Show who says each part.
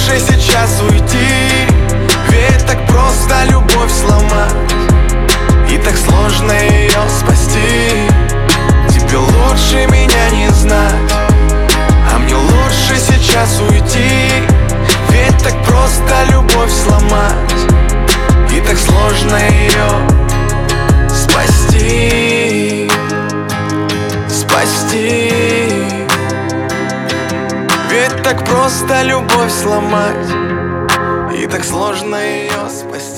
Speaker 1: лучше сейчас уйти, ведь так просто любовь сломать, и так сложно ее спасти. Тебе лучше меня не знать, а мне лучше сейчас уйти, ведь так просто любовь сломать, и так сложно ее спасти. Ведь так просто любовь сломать, и так сложно ее спасти.